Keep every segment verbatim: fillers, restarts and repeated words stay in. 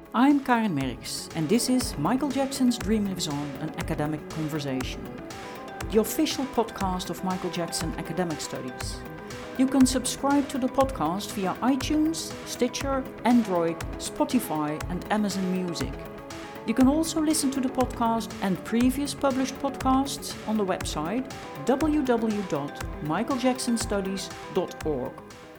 I'm Karin Merks, and this is Michael Jackson's Dream Lives On, an academic conversation, the official podcast of Michael Jackson Academic Studies. You can subscribe to the podcast via iTunes, Stitcher, Android, Spotify, and Amazon Music. You can also listen to the podcast and previous published podcasts on the website w w w dot michael jackson studies dot org.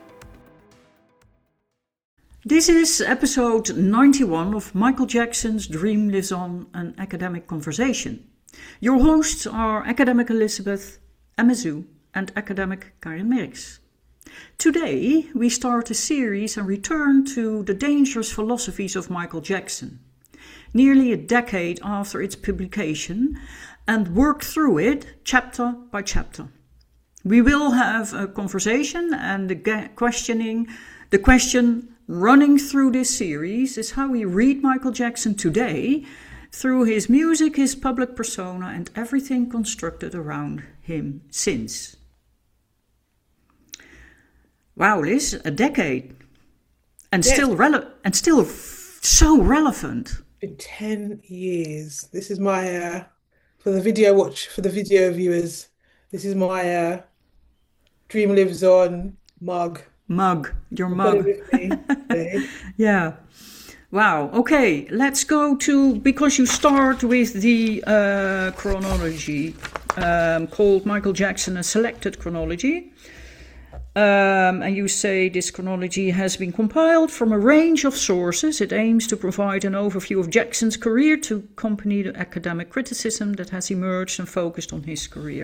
This is episode ninety-one of Michael Jackson's Dream Lives On, an academic conversation. Your hosts are academic Elizabeth Emezu and academic Karin Merks. Today we start a series and return to the dangerous philosophies of Michael Jackson, nearly a decade after its publication, and work through it chapter by chapter. We will have a conversation, and the questioning, the question running through this series is how we read Michael Jackson today through his music, his public persona, and everything constructed around him since. Wow, Liz, a decade, and Yes. still rele- and still f- so relevant. Been ten years. This is my uh for the video watch for the video viewers. This is my uh Dream Lives On mug. Mug, your I've got it mug. with me today. Yeah. Wow. Okay, let's go to, because you start with the uh, chronology um, called Michael Jackson, a selected chronology. Um, and you say this chronology has been compiled from a range of sources. It aims to provide an overview of Jackson's career to accompany the academic criticism that has emerged and focused on his career.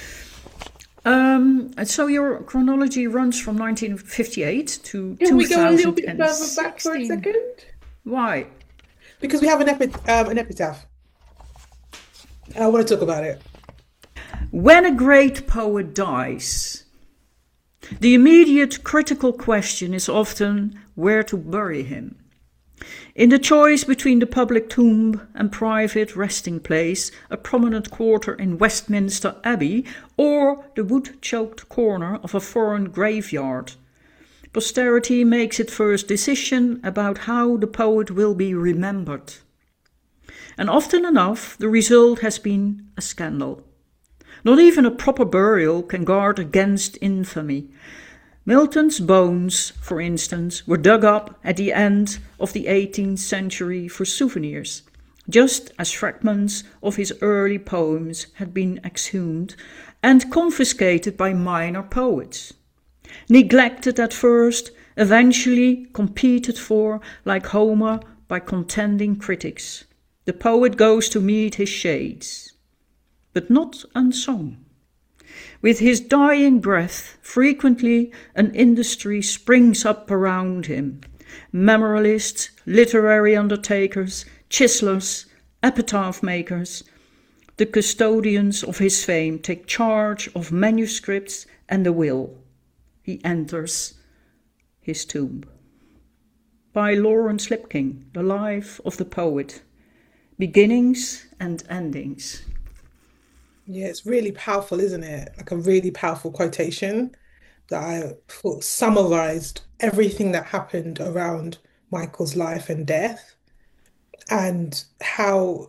Um, and so your chronology runs from nineteen fifty-eight to Can we go a little bit further twenty sixteen. back for a second? Why? Because we have an epi um, an epitaph. And I want to talk about it. When a great poet dies, the immediate critical question is often where to bury him. In the choice between the public tomb and private resting place, a prominent quarter in Westminster Abbey, or the wood-choked corner of a foreign graveyard, posterity makes its first decision about how the poet will be remembered. And often enough, the result has been a scandal. Not even a proper burial can guard against infamy. Milton's bones, for instance, were dug up at the end of the eighteenth century for souvenirs, just as fragments of his early poems had been exhumed and confiscated by minor poets. Neglected at first, eventually competed for, like Homer, by contending critics. The poet goes to meet his shades, but not unsung. With his dying breath, frequently an industry springs up around him. Memorialists, literary undertakers, chiselers, epitaph makers, the custodians of his fame take charge of manuscripts and the will. He enters his tomb. By Lawrence Lipking, The Life of the Poet, Beginnings and Endings. Yeah, it's really powerful, isn't it? Like a really powerful quotation that I thought summarized everything that happened around Michael's life and death, and how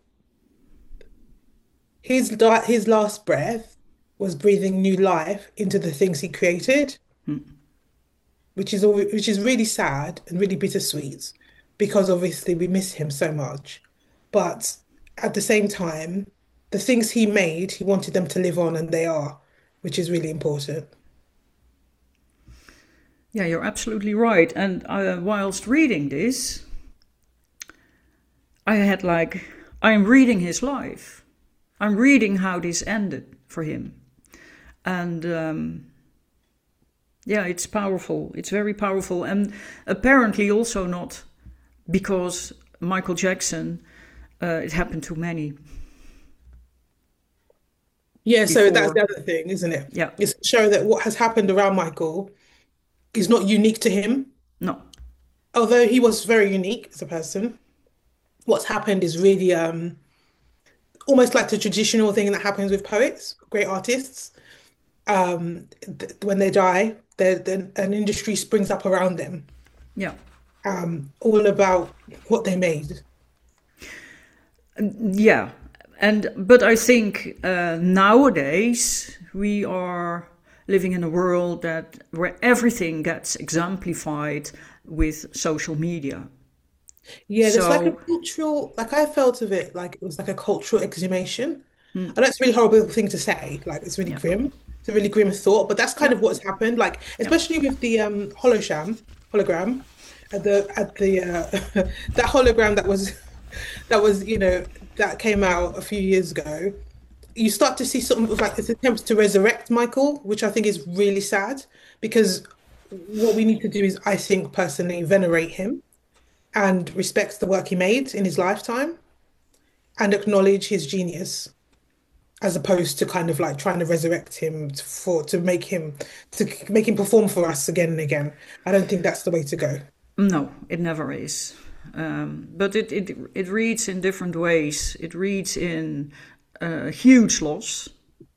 his di his last breath was breathing new life into the things he created, Hmm. which is al- which is really sad and really bittersweet, because obviously we miss him so much. But at the same time, the things he made, he wanted them to live on, and they are, which is really important. Yeah, you're absolutely right. And uh, whilst reading this, I had like, I'm reading his life. I'm reading how this ended for him. And um, yeah, it's powerful. It's very powerful. And apparently also not because Michael Jackson, uh, it happened to many Yeah, so that's before. the other thing, isn't it? Yeah, It's to show that what has happened around Michael is not unique to him. no. Although he was very unique as a person, what's happened is really um almost like the traditional thing that happens with poets, great artists. Um, th when they die, there then an industry springs up around them. Yeah. um, all about what they made. Yeah, and but I think uh, nowadays we are living in a world that where everything gets exemplified with social media. Yeah, there's like a So cultural, like I felt of it like it was like a cultural exhumation. mm, I know it's a really horrible thing to say, like it's really yeah, grim. It's a really grim thought, but that's kind yeah, of what's happened. Like, yeah. especially with the um hologram, hologram at the at the uh that hologram that was that was, you know, that came out a few years ago. You start to see something of like this attempts to resurrect Michael, which I think is really sad because what we need to do is, I think personally, venerate him and respect the work he made in his lifetime and acknowledge his genius as opposed to kind of like trying to resurrect him for to make him to make him perform for us again and again. I don't think that's the way to go. No, it never is. Um, but it, it it reads in different ways. It reads in uh, huge loss,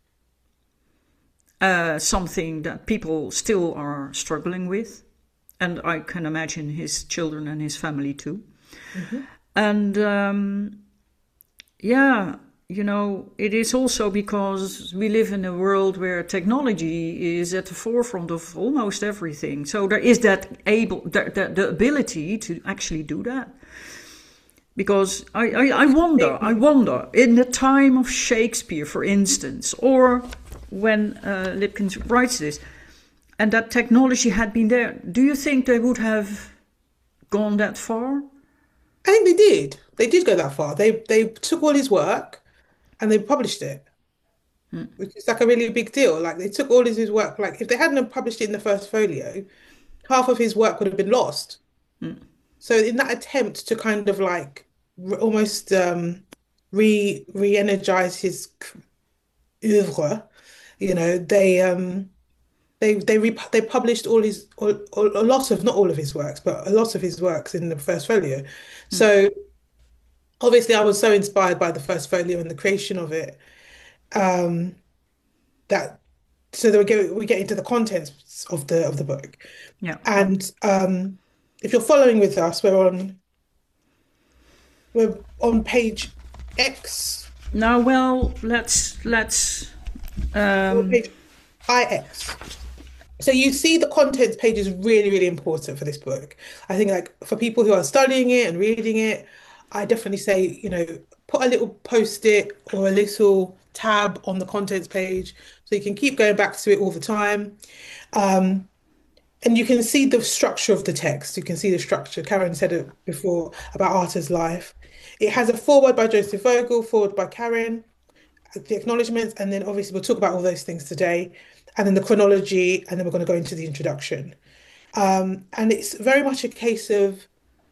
uh, something that people still are struggling with, and I can imagine his children and his family too. Mhm. And um, yeah, you know, it is also because we live in a world where technology is at the forefront of almost everything. So there is that able, the, the, the ability to actually do that. Because I, I, I wonder, I wonder, in the time of Shakespeare, for instance, or when uh, Lipkins writes this, and that technology had been there, do you think they would have gone that far? I think they did. They did go that far. They they took all his work and they published it, which is like a really big deal. Like they took all his, his work. Like if they hadn't have published it in the first folio, half of his work would have been lost. So in that attempt to kind of like re almost um, re re-energize his oeuvre, you know, they um they they re they published all his all, all, a lot of not all of his works, but a lot of his works in the first folio. So obviously, I was so inspired by the first folio and the creation of it um, that so that we get we get into the contents of the of the book, Yeah. and um, if you're following with us, we're on we're on page X Now, well, let's let's or um, page I X. So you see the contents page is really, really important for this book. I think like for people who are studying it and reading it, I definitely say, you know, put a little post-it or a little tab on the contents page so you can keep going back to it all the time. Um, and you can see the structure of the text. You can see the structure. Karen said it before about Arthur's life. It has a foreword by Joseph Vogel, foreword by Karen, the acknowledgements, and then obviously we'll talk about all those things today, and then the chronology, and then we're going to go into the introduction. Um, and it's very much a case of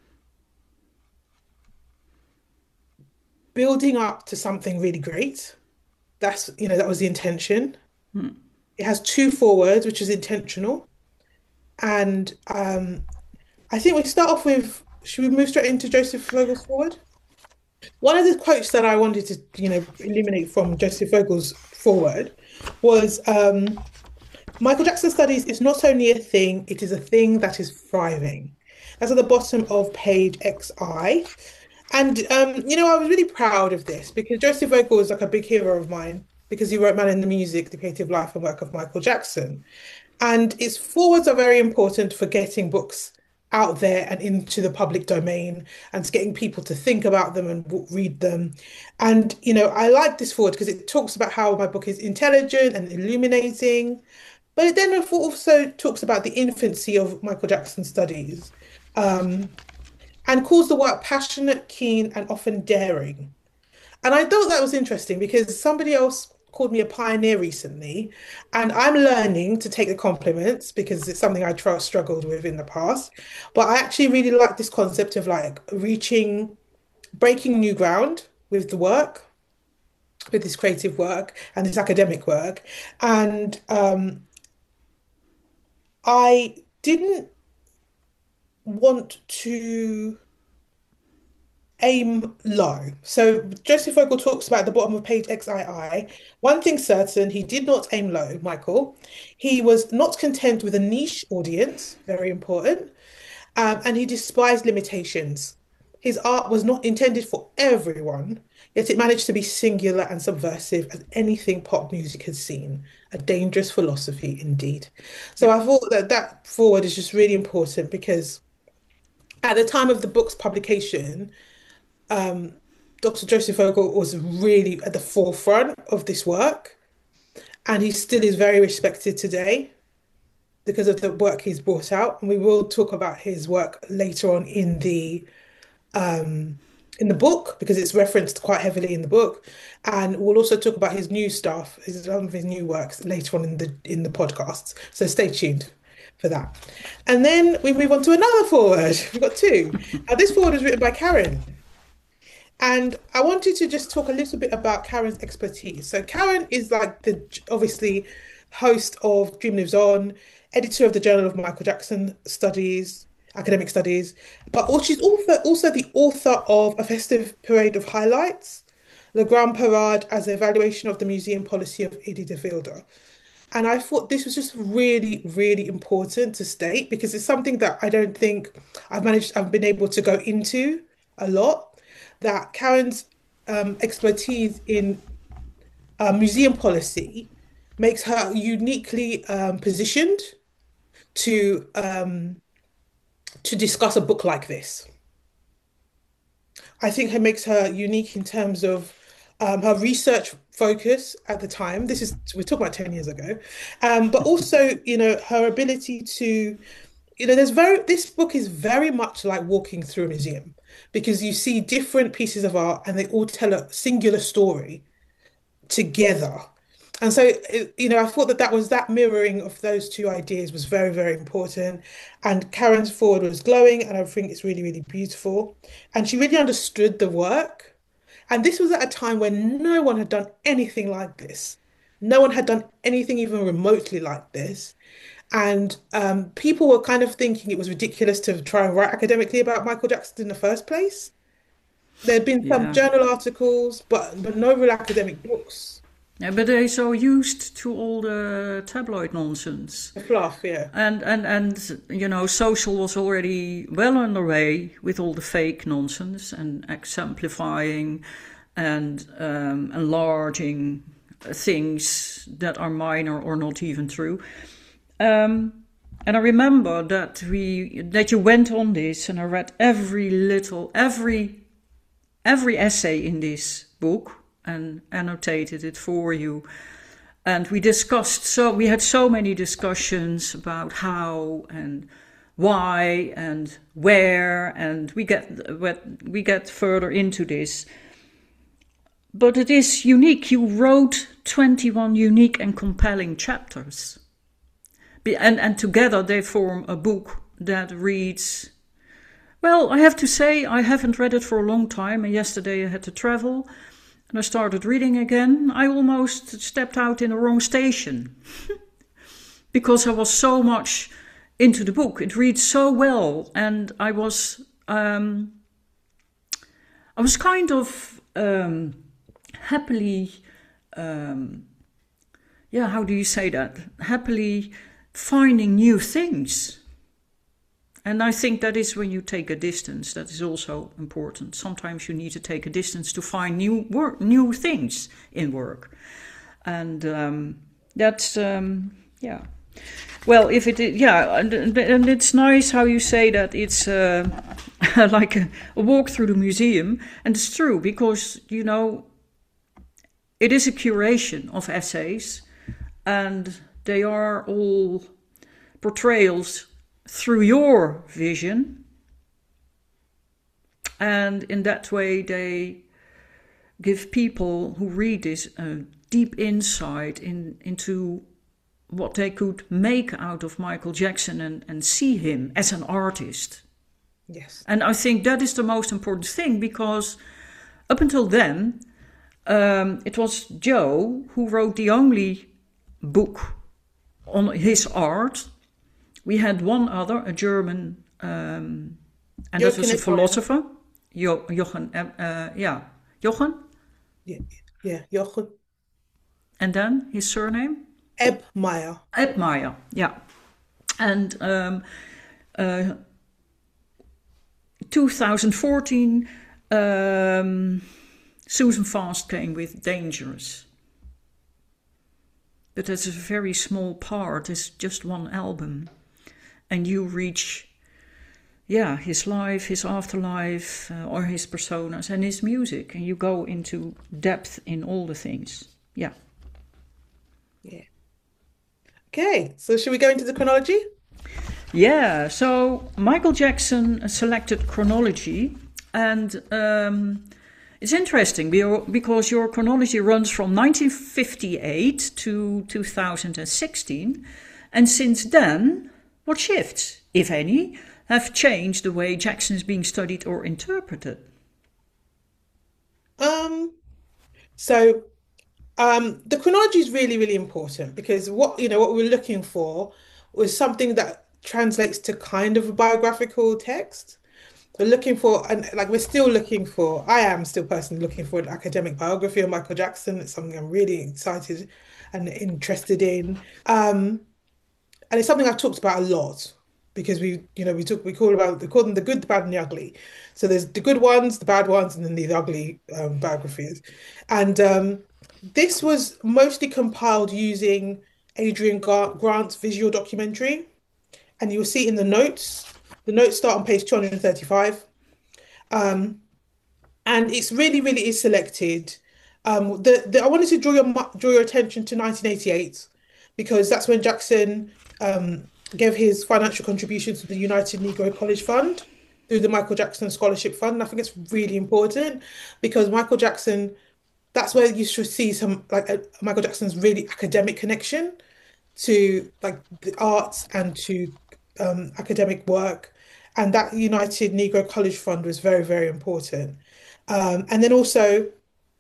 building up to something really great. That's, you know, that was the intention. It has two forewords, which is intentional. And um, I think we start off with, should we move straight into Joseph Vogel's foreword? One of the quotes that I wanted to, you know, illuminate from Joseph Vogel's foreword was um, Michael Jackson Studies is not only a thing, it is a thing that is thriving. That's at the bottom of page X I. And, um, you know, I was really proud of this because Joseph Vogel is like a big hero of mine because he wrote Man in the Music, The Creative Life and Work of Michael Jackson. And its forwards are very important for getting books out there and into the public domain and getting people to think about them and read them. And, you know, I like this forward because it talks about how my book is intelligent and illuminating, but it then also talks about the infancy of Michael Jackson studies um, and calls the work passionate, keen, and often daring. And I thought that was interesting because somebody else called me a pioneer recently, and I'm learning to take the compliments because it's something I tr struggled with in the past. But I actually really like this concept of like reaching, breaking new ground with the work, with this creative work and this academic work. And um, I didn't want to aim low. So Joseph Vogel talks about at the bottom of page X I I. One thing certain, he did not aim low, Michael. He was not content with a niche audience, very important, Um, and he despised limitations. His art was not intended for everyone, yet it managed to be singular and subversive as anything pop music has seen. A dangerous philosophy indeed. So Yeah. I thought that that forward is just really important because at the time of the book's publication, um, Doctor Joseph Vogel was really at the forefront of this work, and he still is very respected today because of the work he's brought out. And we will talk about his work later on in the um, in the book because it's referenced quite heavily in the book. And we'll also talk about his new stuff, his some of his new works later on in the in the podcasts. So stay tuned for that. And then we move on to another forward. We've got two. Now this forward was written by Karen. And I wanted to just talk a little bit about Karen's expertise. So Karen is like the obviously host of Dream Lives On, editor of the Journal of Michael Jackson Studies, Academic Studies, but al- she's also also the author of A Festive Parade of Highlights, Le Grand Parade as an evaluation of the museum policy of Eddie de Wilde. And I thought this was just really, really important to state because it's something that I don't think I've managed, I've been able to go into a lot. That Karen's um, expertise in uh, museum policy makes her uniquely um, positioned to um, to discuss a book like this. I think it makes her unique in terms of um, her research focus at the time. This is we're talking about ten years ago, um, but also you know her ability to you know there's very this book is very much like walking through a museum because you see different pieces of art and they all tell a singular story together. And so, it- you know, I thought that that was that mirroring of those two ideas was very, very important. And Karen's forward was glowing, and I think it's really, really beautiful. And she really understood the work. And this was at a time when no one had done anything like this. No one had done anything even remotely like this. And um, people were kind of thinking it was ridiculous to try and write academically about Michael Jackson in the first place. There had been some Yeah. journal articles, but but no real academic books. Yeah, but they're so used to all the tabloid nonsense. The fluff, yeah. And, and, and, you know, social was already well underway with all the fake nonsense and exemplifying and um, enlarging things that are minor or not even true. Um, and I remember that we that you went on this, and I read every little, every every essay in this book and annotated it for you. And we discussed, so we had so many discussions about how and why and where, and we get we get further into this. But it is unique. You wrote twenty-one unique and compelling chapters. And, and together they form a book that reads, well, I have to say, I haven't read it for a long time. And yesterday I had to travel and I started reading again. I almost stepped out in the wrong station because I was so much into the book. It reads so well. And I was, um, I was kind of um, happily, um, yeah, how do you say that? Happily finding new things. And I think that is when you take a distance, that is also important. Sometimes you need to take a distance to find new work, new things in work. And um, that's, um, yeah. Well, if it, yeah, and, and it's nice how you say that it's uh, like a, a walk through the museum. And it's true, because, you know, it is a curation of essays, and they are all portrayals through your vision. And in that way, they give people who read this a deep insight in, into what they could make out of Michael Jackson and, and see him as an artist. Yes. And I think that is the most important thing, because up until then, um, it was Joe who wrote the only book on his art. We had one other, a German, um, and that was a Jochen philosopher, jo- Jochen, uh, uh, yeah, Jochen, Yeah, yeah, Jochen and then his surname, Ebmeyer. Edmeyer, yeah. And um, uh, two thousand fourteen, um, Susan Fast came with Dangerous. But that's a very small part. It's just one album. And you reach, yeah, his life, his afterlife, uh, or his personas and his music. And you go into depth in all the things. Yeah. Yeah. Okay, so should we go into the chronology? Yeah, so Michael Jackson selected chronology, and um, it's interesting because your chronology runs from nineteen fifty-eight to two thousand sixteen, and since then, what shifts, if any, have changed the way Jackson is being studied or interpreted? Um, so um, the chronology is really, really important because what you know what we're looking for was something that translates to kind of a biographical text. We're looking for, and like we're still looking for, I am still personally looking for an academic biography of Michael Jackson. It's something I'm really excited and interested in. Um, and it's something I've talked about a lot because we, you know, we took we call about we call them the good, the bad, and the ugly. So there's the good ones, the bad ones, and then the ugly um, biographies. And um, this was mostly compiled using Adrian Grant's visual documentary, and you'll see in the notes. The notes start on page two hundred thirty-five. Um, and it's really, really is selected. Um, the, the I wanted to draw your draw your attention to nineteen eighty-eight because that's when Jackson um, gave his financial contributions to the United Negro College Fund through the Michael Jackson Scholarship Fund. And I think it's really important because Michael Jackson, that's where you should see some like a, Michael Jackson's really academic connection to like the arts and to um, academic work. And that United Negro College Fund was very, very important. Um, and then also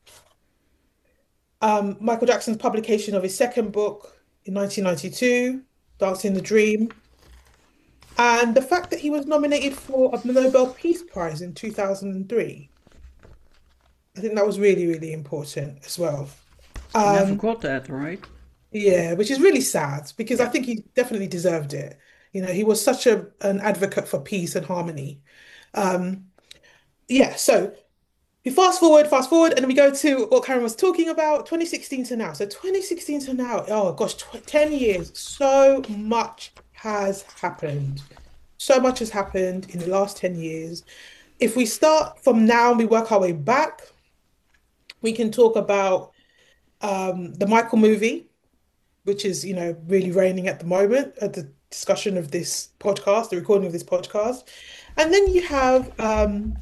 um, Michael Jackson's publication of his second book in nineteen ninety-two, Dancing the Dream, and the fact that he was nominated for a Nobel Peace Prize in two thousand three. I think that was really, really important as well. Um, Never Um, got that, right? Yeah, which is really sad because I Yeah. think he definitely deserved it. You know, he was such a an advocate for peace and harmony. Um, yeah, so we fast forward, fast forward, and then we go to what Karen was talking about, twenty sixteen to now. So twenty sixteen to now, oh gosh, tw ten years. So much has happened. So much has happened in the last ten years. If we start from now and we work our way back, we can talk about um, the Michael movie, which is, you know, really reigning at the moment at the discussion of this podcast, the recording of this podcast. And then you have um,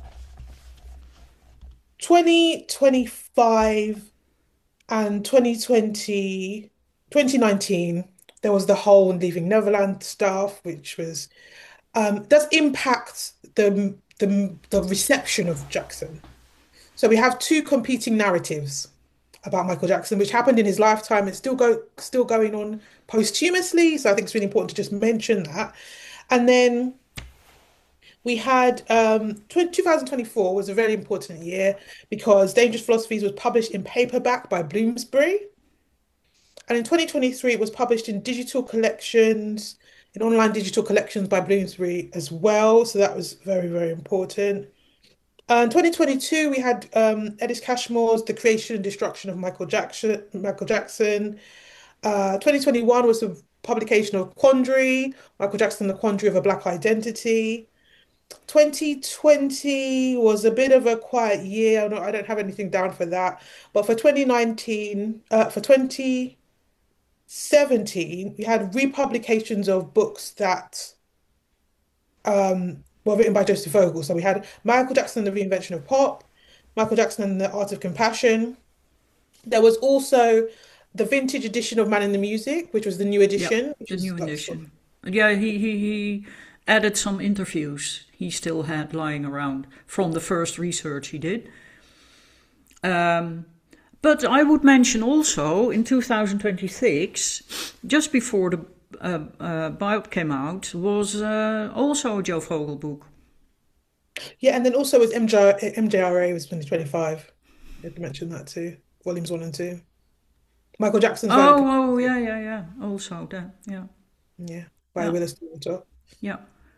twenty twenty-five and twenty twenty, twenty nineteen. There was the whole Leaving Neverland stuff, which was um, does impact the, the the reception of Jackson. So we have two competing narratives about Michael Jackson, which happened in his lifetime. It's still go still going on posthumously. So I think it's really important to just mention that. And then we had um, two thousand twenty-four was a very important year because Dangerous Philosophies was published in paperback by Bloomsbury. And in twenty twenty-three, it was published in digital collections, in online digital collections by Bloomsbury as well. So that was very, very important. Uh, in twenty twenty-two, we had um, Edith Cashmore's The Creation and Destruction of Michael Jackson. Michael Jackson. Uh, twenty twenty-one was the publication of Quandary, Michael Jackson, The Quandary of a Black Identity. twenty twenty was a bit of a quiet year. I don't, I don't have anything down for that. But for twenty nineteen, uh, for twenty seventeen, we had republications of books that um, were written by Joseph Vogel. So we had Michael Jackson and the Reinvention of Pop, Michael Jackson and the Art of Compassion. There was also the vintage edition of Man in the Music, which was the new Yeah, edition, which the was new like sort edition. Yeah, he, he, he added some interviews he still had lying around from the first research he did. Um, but I would mention also in two thousand twenty-six, just before the uh, uh, Biop came out, was uh, also a Joe Vogel book. yeah, and then also was M J, M J R A was twenty twenty-five. You had to mention that too, volumes one and two. Michael Jackson's Violent Oh, oh, Community, yeah, yeah, yeah. Also that, yeah, yeah, by yeah, Willis Stewart. yeah.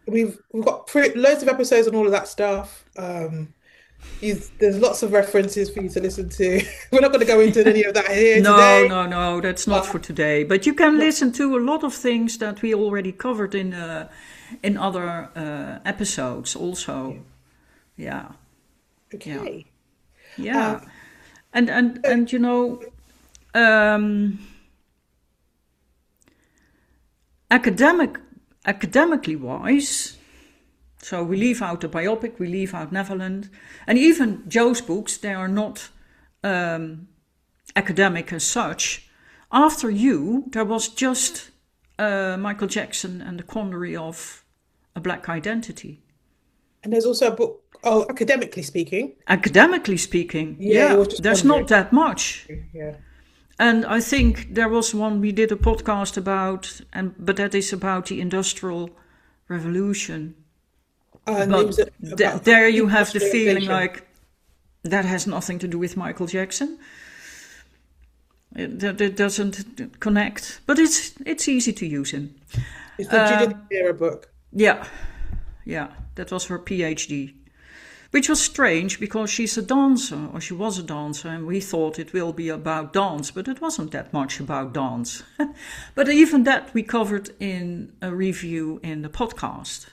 we've we've got pre loads of episodes on all of that stuff. Um, He's, there's lots of references for you to listen to. We're not going to go into any of that here No, today, no, no, that's not for but today. But you can no, listen to a lot of things that we already covered in uh, in other uh, episodes also. Yeah, yeah, okay. Um, yeah. And and so, and you know, um, academic academically wise, so we leave out the biopic, we leave out Neverland, and even Joe's books, they are not um, academic as such. After you, there was just uh, Michael Jackson and the Quandary of a Black Identity. and there's also a book, oh, academically speaking, Academically speaking, yeah, it yeah, was just there's not wondering. that much. Yeah. And I think there was one we did a podcast about, and but that is about the Industrial Revolution. And it But was th- about there you have the feeling industrialization. like that has nothing to do with Michael Jackson. It, that it doesn't connect, but it's it's easy to use him. It's the Judith Era book. Yeah, yeah, that was her PhD, which was strange because she's a dancer, or she was a dancer, and we thought it will be about dance, but it wasn't that much about dance. But even that we covered in a review in the podcast.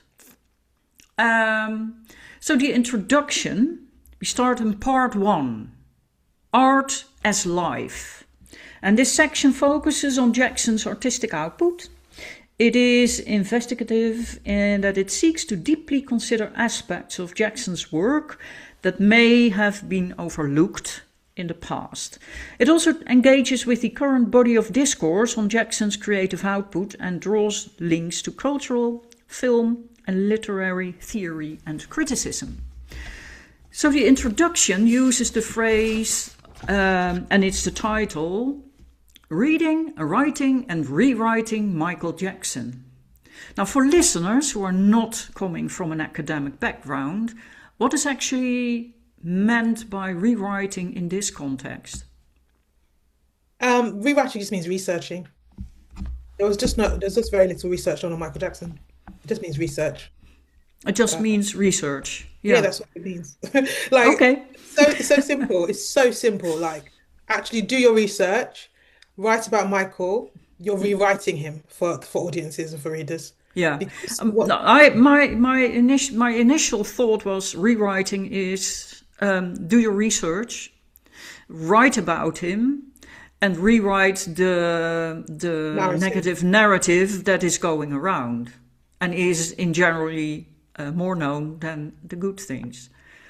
Um, so the introduction, we start in part one, Art as Life. And this section focuses on Jackson's artistic output. It is investigative in that it seeks to deeply consider aspects of Jackson's work that may have been overlooked in the past. It also engages with the current body of discourse on Jackson's creative output and draws links to cultural, film, and literary theory and criticism. So the introduction uses the phrase, um, and it's the title, Reading, Writing and Rewriting Michael Jackson. Now, for listeners who are not coming from an academic background, what is actually meant by rewriting in this context? Um, rewriting just means researching. There was just no, there's just very little research done on Michael Jackson. It just means research. It just Uh, means research. yeah, Yeah. that's what it means. Like, Okay. so it's so simple. It's so simple. Like, actually do your research, write about Michael. You're rewriting him for for audiences and for readers. Yeah. Because Um, what no, I my my initial my initial thought was rewriting is um, do your research, write about him, and rewrite the the narrative negative narrative that is going around and is in generally uh, more known than the good things.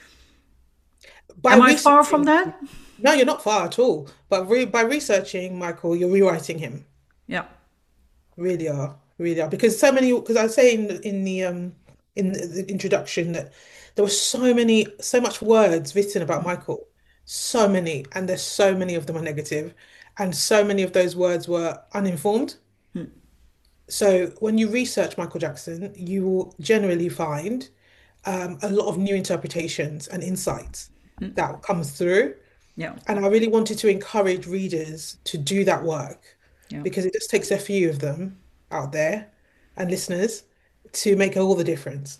by Am I far from researching. that? No, you're not far at all. But re by researching Michael, you're rewriting him. Yeah. Really are, really are. Because so many. Because I say in the- in the um in the, the introduction that there were so many, so much words written about Michael, so many, and there's so many of them are negative, and so many of those words were uninformed. So when you research Michael Jackson, you will generally find um, a lot of new interpretations and insights that comes through. Yeah. And I really wanted to encourage readers to do that work Yeah. because it just takes a few of them out there and listeners to make all the difference.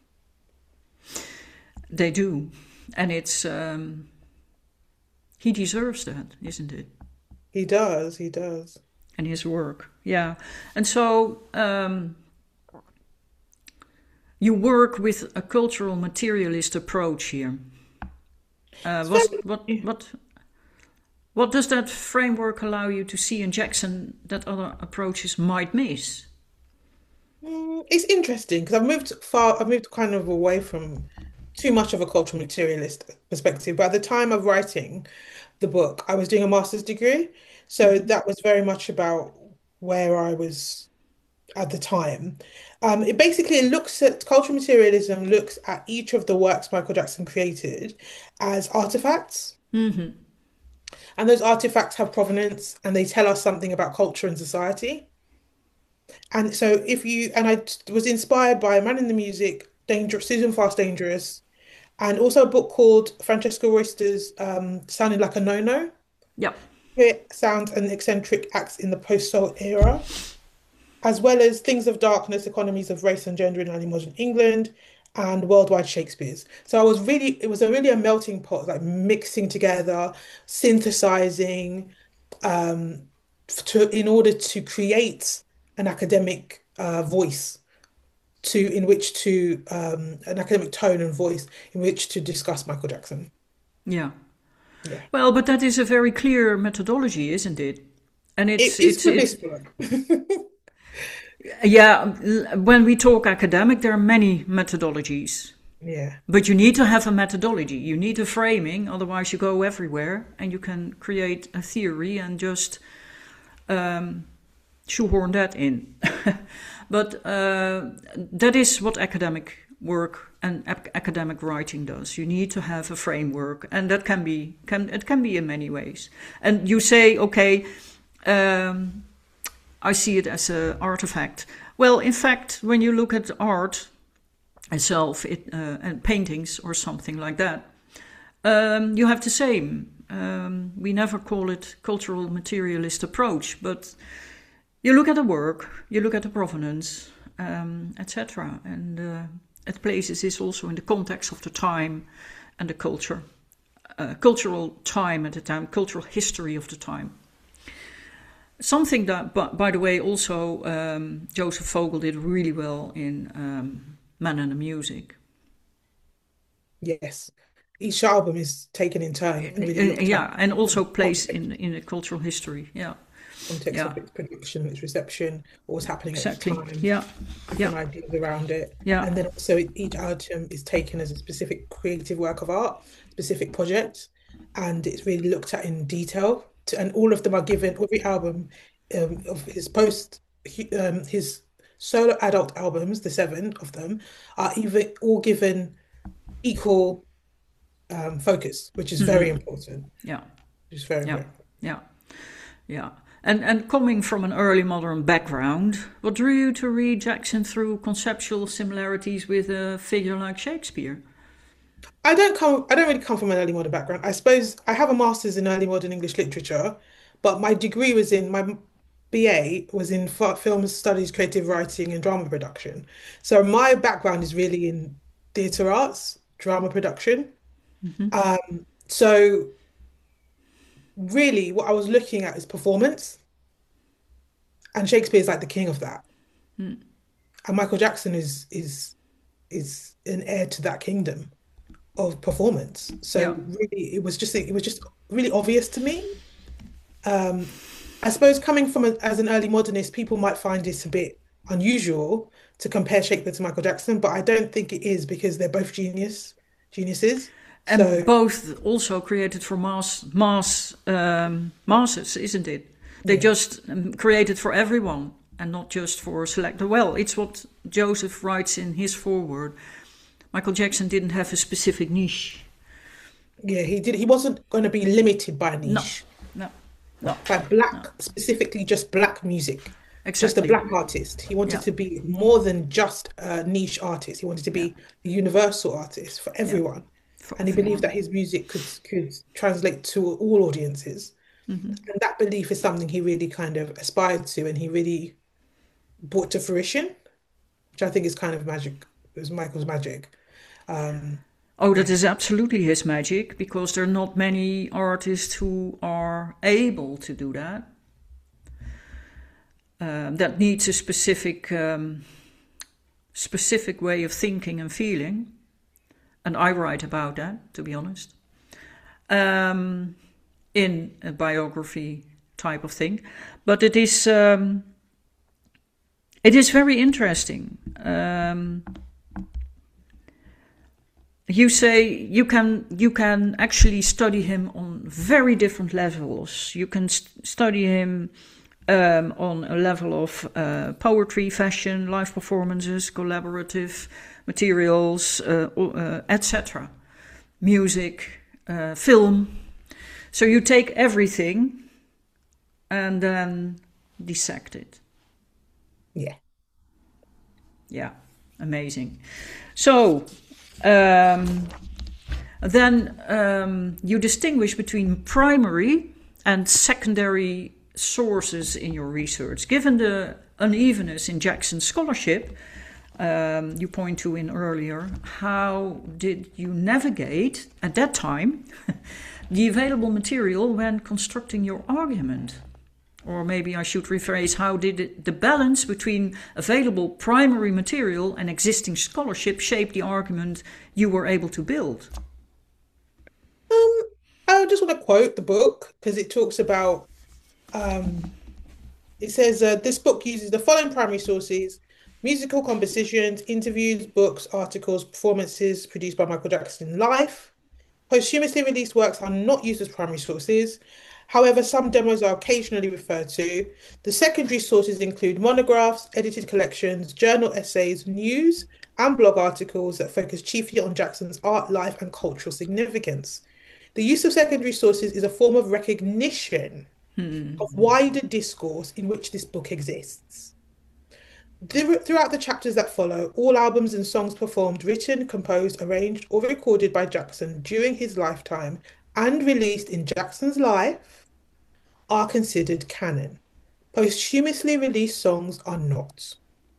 They do, and it's um, he deserves that, isn't it? He does, he does. And his work. Yeah. And so um, you work with a cultural materialist approach here. Uh, It's was, very, what, what, what does that framework allow you to see in Jackson that other approaches might miss? mm, it's interesting because I've moved far, I've moved kind of away from too much of a cultural materialist perspective. But at the time of writing the book, I was doing a master's degree. So that was very much about where I was at the time. Um, it basically looks at cultural materialism, looks at each of the works Michael Jackson created as artifacts. Mm-hmm. And those artifacts have provenance and they tell us something about culture and society. And so if you, and I t- was inspired by Man in the Music, Dangerous, Susan Fast Dangerous, and also a book called Francesca Royster's um, Sounding Like a No-No. Yeah. It sounds and eccentric acts in the post-soul era. as well as Things of Darkness, Economies of Race and Gender in Early Modern England, and Worldwide Shakespeare's. So I was really, it was a really a melting pot, like mixing together, synthesizing, um, to in order to create an academic uh, voice to in which to um, an academic tone and voice in which to discuss Michael Jackson. Yeah. Yeah, Well, but that is a very clear methodology, isn't it? And it it's is it's for this it's book. yeah. When we talk academic, there are many methodologies, Yeah, but you need to have a methodology. You need a framing, otherwise you go everywhere, and you can create a theory and just um, shoehorn that in. But uh, that is what academic work and ac- academic writing does. You need to have a framework, and that can be can it can be in many ways. And you say, okay, um, I see it as an artifact. Well, in fact, when you look at art itself, it, uh, and paintings or something like that, um, you have the same. Um, we never call it cultural materialist approach, but you look at the work, you look at the provenance, um, et cetera. And uh, it places this also in the context of the time and the culture, uh, cultural time at the time, cultural history of the time. Something that, by, by the way, also um, Joseph Vogel did really well in um, Man and the Music. yes. Each album is taken in turn and really Uh, looked at yeah, and also place context, in in the cultural history. Yeah, context yeah, of its production, its reception, what was happening at the exactly. time, Yeah, different yeah, ideas around it. yeah, And then also each item is taken as a specific creative work of art, specific project, and it's really looked at in detail. To, and all of them are given, every album um, of his post, he- um, his solo adult albums, the seven of them, are even all given equal um, focus, which is very important. yeah, Which is very, yeah, very yeah, yeah. And and coming from an early modern background, what drew you to read Jackson through conceptual similarities with a figure like Shakespeare? I don't come, I don't really come from an early modern background. I suppose I have a master's in early modern English literature, but my degree was in, my B A was in fi- film studies, creative writing, and drama production. So my background is really in theatre arts, drama production. Um, so really what I was looking at is performance, and Shakespeare is like the king of that. And Michael Jackson is is is an heir to that kingdom of performance. So Yeah, really, it was just it was just really obvious to me. Um, I suppose coming from a, as an early modernist, people might find this a bit unusual to compare Shakespeare to Michael Jackson, but I don't think it is because they're both genius geniuses. and So both also created for mass mass um, masses, isn't it? They yeah, just um, created for everyone and not just for select. Well, it's what Joseph writes in his foreword. Michael Jackson didn't have a specific niche. yeah, he did. He wasn't going to be limited by a No, niche, no, no, by black, specifically just black music, just a exactly. black artist. He wanted Yeah, to be more than just a niche artist. He wanted to yeah, be a universal artist for yeah, everyone. for And he believed everyone. that his music could could translate to all audiences. And that belief is something he really kind of aspired to and he really brought to fruition, which I think is kind of magic. It was Michael's magic. Um, Oh, yeah, that is absolutely his magic because there are not many artists who are able to do that. Um, that needs a specific um, specific way of thinking and feeling, and I write about that, to be honest, um, in a biography type of thing. But it is um, it is very interesting. Um, you say you can you can actually study him on very different levels. You can st- study him um, on a level of uh, poetry, fashion, live performances, collaborative materials, uh, uh, et cetera. Music, uh, film. So you take everything and then dissect it. yeah, Yeah, amazing. So um, then um, you distinguish between primary and secondary sources in your research. Given the unevenness in Jackson's scholarship, um, you point to in earlier, how did you navigate at that time the available material when constructing your argument? Or maybe I should rephrase, how did it, the balance between available primary material and existing scholarship shape the argument you were able to build? Um, I just want to quote the book because it talks about, um, it says, uh, this book uses the following primary sources: musical compositions, interviews, books, articles, performances produced by Michael Jackson in life. Posthumously released works are not used as primary sources. However, some demos are occasionally referred to. The secondary sources include monographs, edited collections, journal essays, news, and blog articles that focus chiefly on Jackson's art, life, and cultural significance. The use of secondary sources is a form of recognition Hmm. of wider discourse in which this book exists. Throughout the chapters that follow, all albums and songs performed, written, composed, arranged, or recorded by Jackson during his lifetime and released in Jackson's life are considered canon. Posthumously released songs are not.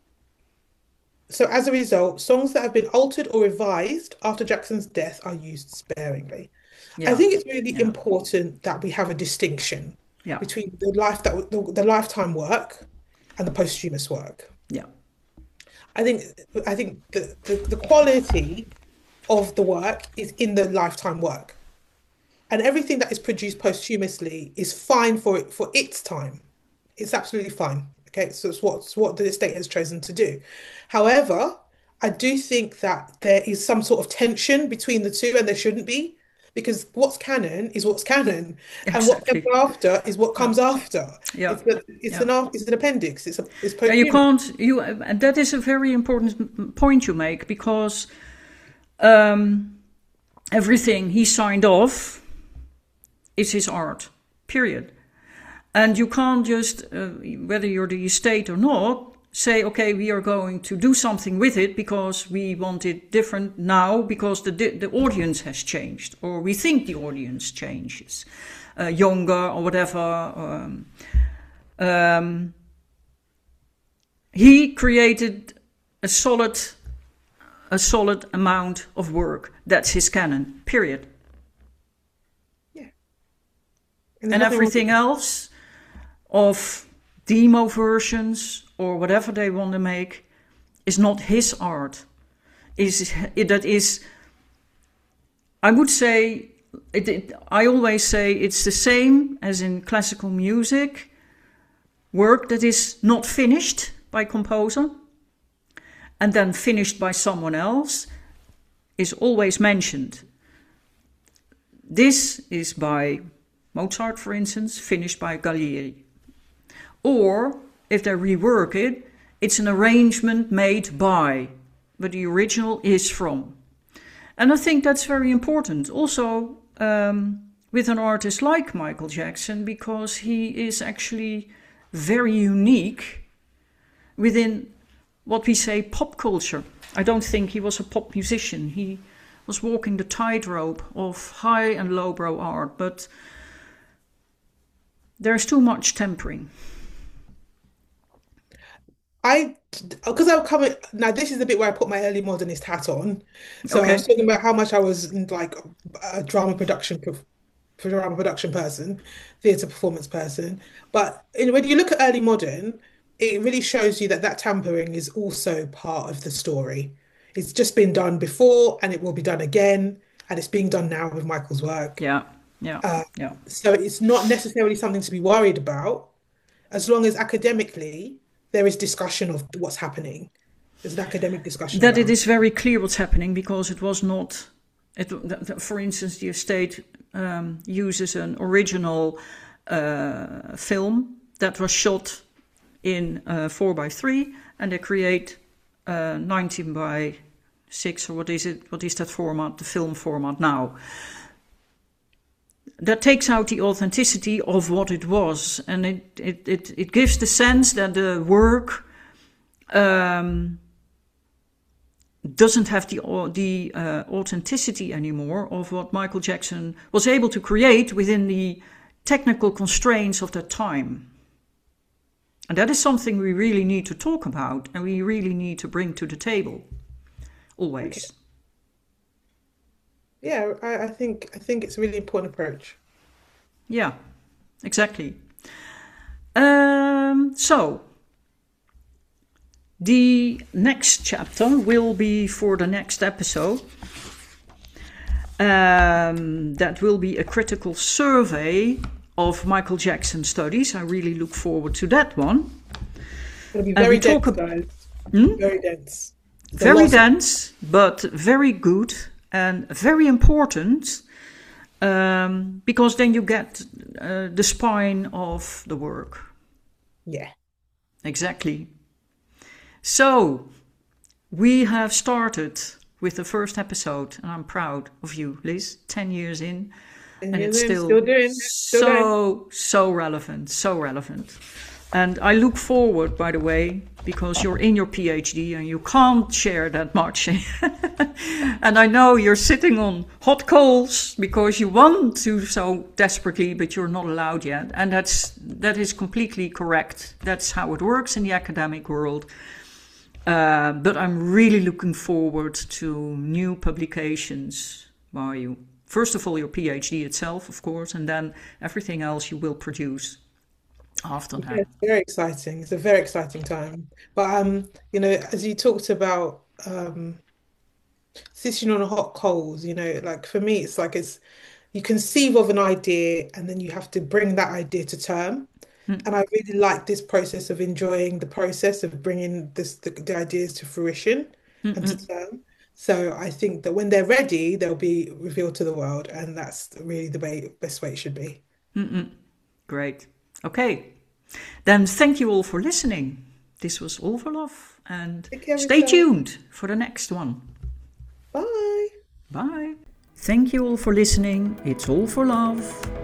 So as a result, songs that have been altered or revised after Jackson's death are used sparingly. Yeah. I think it's really Yeah. important that we have a distinction Yeah. between the life that the, the lifetime work and the posthumous work. Yeah. I think I think the, the, the quality of the work is in the lifetime work. And everything that is produced posthumously is fine for it for its time. It's absolutely fine. Okay, so it's what, it's what the estate has chosen to do. However, I do think that there is some sort of tension between the two, and there shouldn't be, because what's canon is what's canon, and what Exactly. comes after is what comes after. Yeah. It's the, it's Yeah. an ar- it's an appendix. It's a it's Yeah, you posthumous. can't. You and that is a very important point you make, because um, everything he signed off is his art. Period. And you can't just, uh, whether you're the estate or not, say, okay, we are going to do something with it because we want it different now because the the audience has changed, or we think the audience changes, uh, younger or whatever. Um, um, he created a solid, a solid amount of work. That's his canon. Period. Yeah. And there's And nothing wrong with everything else of demo versions or whatever they want to make is not his art. Is it, that is, I would say, it, it, I always say it's the same as in classical music. Work that is not finished by composer and then finished by someone else is always mentioned. This is by Mozart, for instance, finished by Salieri. Or, if they rework it, it's an arrangement made by, but the original is from. And I think that's very important. Also, um, with an artist like Michael Jackson, because he is actually very unique within what we say pop culture. I don't think he was a pop musician. He was walking the tightrope of high and lowbrow art, but there's too much tempering. I, because I'm coming now, this is the bit where I put my early modernist hat on. So I Okay. was talking about how much I was like a drama production prof- drama production person, theatre performance person. But in, when you look at early modern, it really shows you that that tampering is also part of the story. It's just been done before, and it will be done again, and it's being done now with Michael's work. Yeah, yeah, Uh, yeah. so it's not necessarily something to be worried about, as long as academically there is discussion of what's happening. There's an academic discussion That it around. is very clear what's happening, because it was not, it, th- th- for instance, the estate um, uses an original uh, film that was shot in uh, four by three, and they create uh, nineteen by six, or what is it? What is that format? The film format now. That takes out the authenticity of what it was, and it it it, it gives the sense that the work um, doesn't have the the uh, authenticity anymore of what Michael Jackson was able to create within the technical constraints of that time. And that is something we really need to talk about and we really need to bring to the table. Always. Okay. Yeah, I, I think I think it's a really important approach. Yeah, exactly. Um, so, the next chapter will be for the next episode. Um, that will be a critical survey of Michael Jackson studies. I really look forward to that one. It'll be And very we talk dense, ab- guys. Hmm? Very dense. There's Very lots of- dense, but very good and very important, um, because then you get uh, the spine of the work. yeah. Exactly. So, we have started with the first episode, and I'm proud of you, Liz, ten years in, And, and you're it's doing- still, still doing, still going. so, so relevant, so relevant. And I look forward, by the way, because you're in your PhD and you can't share that much. And I know you're sitting on hot coals because you want to so desperately, but you're not allowed yet. And that's that is completely correct. That's how it works in the academic world. Uh, but I'm really looking forward to new publications by you. First of all, your PhD itself, of course, and then everything else you will produce after Yeah, that. it's very exciting. It's a very exciting time. But um, you know, as you talked about um sitting on hot coals, you know, like for me, it's like it's you conceive of an idea and then you have to bring that idea to term. Mm. And I really like this process of enjoying the process of bringing this the, the ideas to fruition and to Mm-mm. term. So I think that when they're ready, they'll be revealed to the world, and that's really the way best way it should be. Mm-mm. Great. Okay. Then thank you all for listening. This was All for Love, and Take care of stay yourself. tuned for the next one. Bye. Bye. Thank you all for listening. It's All for Love.